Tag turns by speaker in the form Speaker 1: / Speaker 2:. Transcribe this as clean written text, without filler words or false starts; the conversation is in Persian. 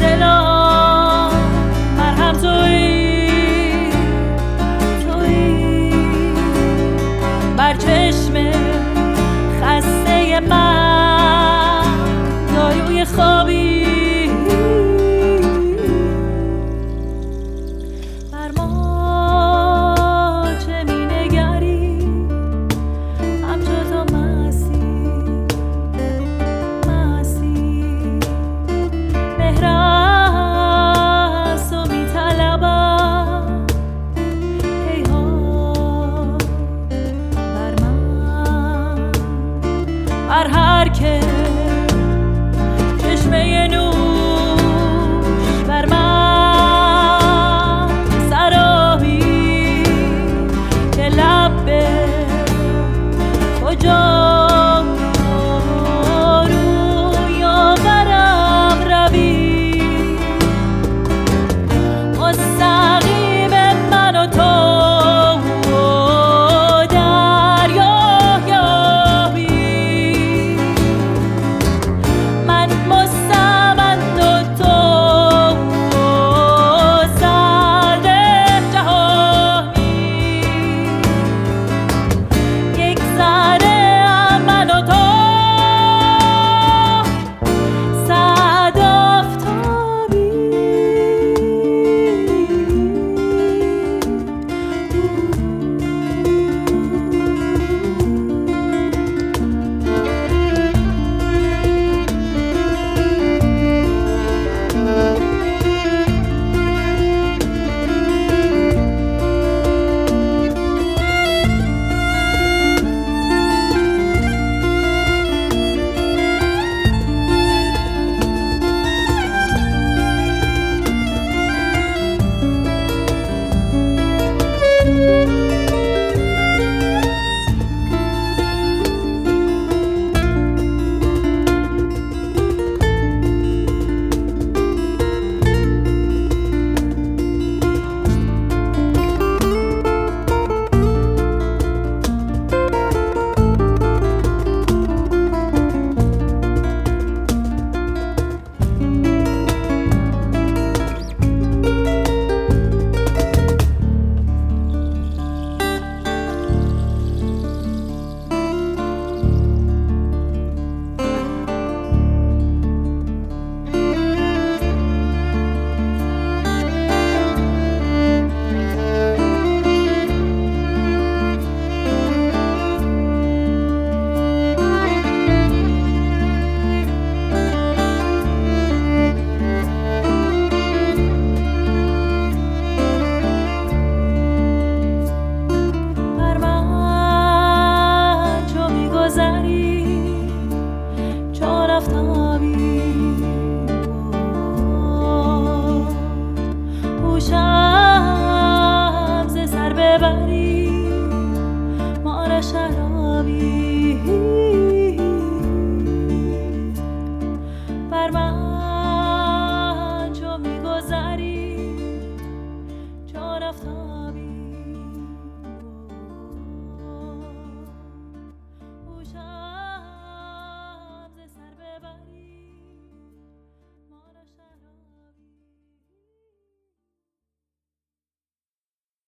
Speaker 1: دلا مرهم تویی بر چشم خسته من داروی خوابی بر ما چه می نگری همچو تو مسی مهر از تو می طلبم هیهات بر من بر هر که چشمه نوش بر من سرابی که لب به کجا روی آورم روی مستقیم من و تو دریا یابی من مستمند و تو سرد جهانی یک ذره من و تو صد آفتابی چون رفتم